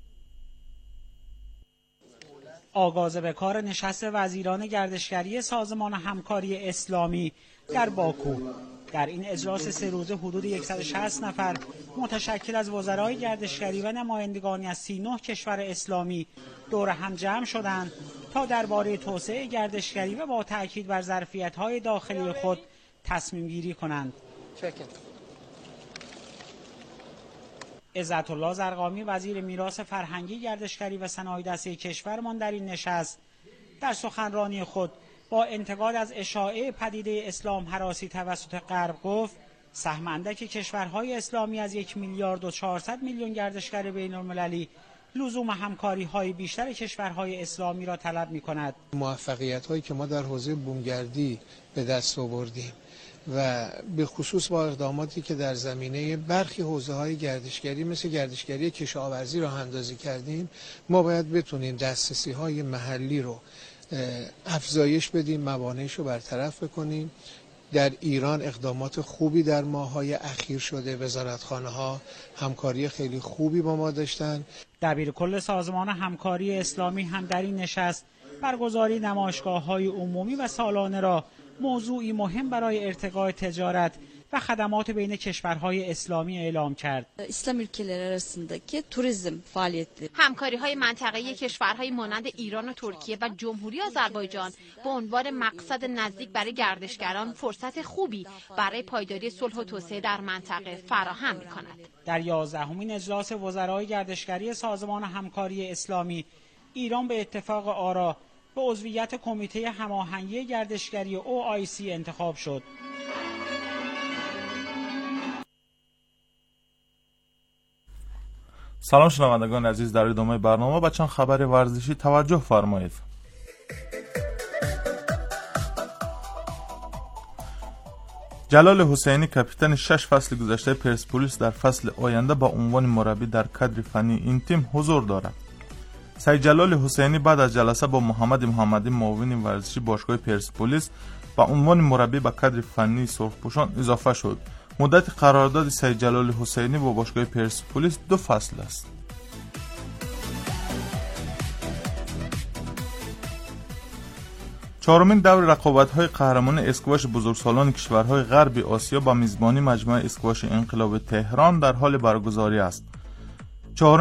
آغاز به کار نشست وزیران گردشگری سازمان همکاری اسلامی در باکو. در این اجلاس 3 روزه حدود 160 نفر متشکل از وزرای گردشگری و نمایندگانی از 39 کشور اسلامی دور هم جمع شدند تا درباره توسعه گردشگری و با تاکید بر ظرفیت‌های داخلی خود تصمیم گیری کنند. عزت الله زرقامی وزیر میراث فرهنگی گردشگری و صنایع دستی کشورمان در این نشست در سخنرانی خود با انتقاد از اشاعه پدیده اسلام هراسی توسط غرب گفت سهم اندک کشورهای اسلامی از 1 میلیارد و 400 میلیون گردشگر بین المللی لزوم همکاری‌های بیشتر کشورهای اسلامی را طلب می‌کند. موفقیت‌هایی که ما در حوزه بومگردی به دست آوردیم و به خصوص با اقداماتی که در زمینه برخی حوزه‌های گردشگری مثل گردشگری کشاورزی را اندازی کردیم، ما باید بتونیم دسترسی‌های محلی رو افزایش بدیم، موانعش رو برطرف بکنیم. در ایران اقدامات خوبی در ماه‌های اخیر شده، وزارتخانه‌ها همکاری خیلی خوبی با ما داشتن. دبیرکل سازمان همکاری اسلامی هم در این نشست برگزاری نمایشگاه‌های عمومی و سالانه را موضوعی مهم برای ارتقاء تجارت و خدمات بین کشورهای اسلامی اعلام کرد. اسلام ülkeleri arasındaki turizm faaliyetleri همکاری‌های منطقه‌ای کشورهای مانند ایران و ترکیه و جمهوری آذربایجان به عنوان مقصد نزدیک برای گردشگران فرصت خوبی برای پایداری صلح و توسعه در منطقه فراهم می‌کند. در 11مین اجلاس وزرای گردشگری سازمان همکاری اسلامی ایران به اتفاق آرا به عضویت کمیته هماهنگی گردشگری OIC انتخاب شد. سلام شنوندگان عزیز، در ادامه برنامه به چند خبر ورزشی توجه فرمایید. جلال حسینی کاپیتان 6 فصل گذشته پرسپولیس در فصل آینده با عنوان مربی در کادر فنی این تیم حضور دارد. سید جلال حسینی بعد از جلسه با محمد محمدی معاون ورزشی باشگاه پرسپولیس با عنوان مربی به کادر فنی سرخپوشان اضافه شد. مدت قرارداد سید جلال حسینی با باشگاه پرسپولیس 2 فصل است. چهارمین دور رقابت‌های قهرمانی اسکواش بزرگسالان کشورهای غرب آسیا با میزبانی مجموعه اسکواش انقلاب تهران در حال برگزاری است.